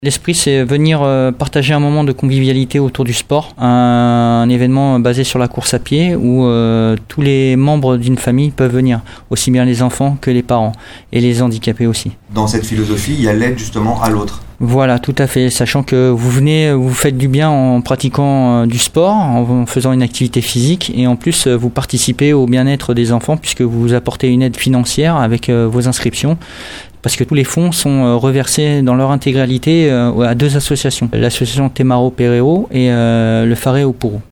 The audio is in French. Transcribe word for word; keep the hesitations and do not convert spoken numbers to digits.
L'esprit, c'est venir partager un moment de convivialité autour du sport, un, un événement basé sur la course à pied où euh, tous les membres d'une famille peuvent venir, aussi bien les enfants que les parents et les handicapés aussi. Dans cette philosophie, il y a l'aide justement à l'autre. Voilà, tout à fait, sachant que vous venez, vous faites du bien en pratiquant du sport, en faisant une activité physique et en plus vous participez au bien-être des enfants puisque vous apportez une aide financière avec vos inscriptions. Parce que tous les fonds sont reversés dans leur intégralité à deux associations, l'association Temaro Perero et le Faré Oporo.